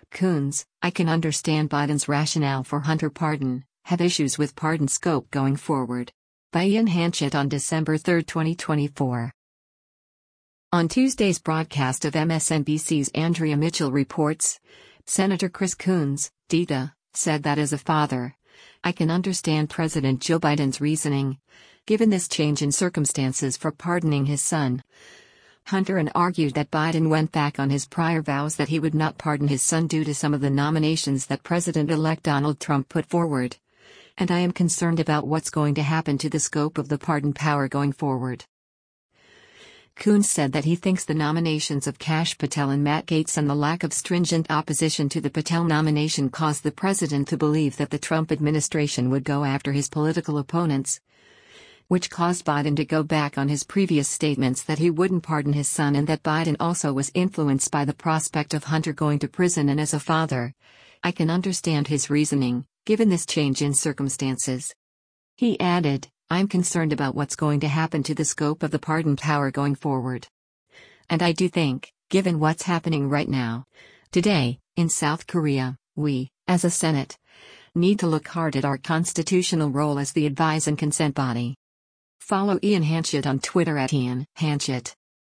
Coons, I can understand Biden's rationale for Hunter pardon, have issues with pardon scope going forward. By Ian Hanchett on December 3, 2024. On Tuesday's broadcast of MSNBC's Andrea Mitchell Reports, Senator Chris Coons, DTA, said that as a father, I can understand President Joe Biden's reasoning, given this change in circumstances for pardoning his son, Hunter, and argued that Biden went back on his prior vows that he would not pardon his son due to some of the nominations that President-elect Donald Trump put forward. And I am concerned about what's going to happen to the scope of the pardon power going forward. Coons said that he thinks the nominations of Kash Patel and Matt Gaetz and the lack of stringent opposition to the Patel nomination caused the president to believe that the Trump administration would go after his political opponents, which caused Biden to go back on his previous statements that he wouldn't pardon his son, and that Biden also was influenced by the prospect of Hunter going to prison. And as a father, I can understand his reasoning, given this change in circumstances. He added, I'm concerned about what's going to happen to the scope of the pardon power going forward. And I do think, given what's happening right now, today, in South Korea, we, as a Senate, need to look hard at our constitutional role as the advise and consent body. Follow Ian Hanchett on Twitter at Ian Hanchett.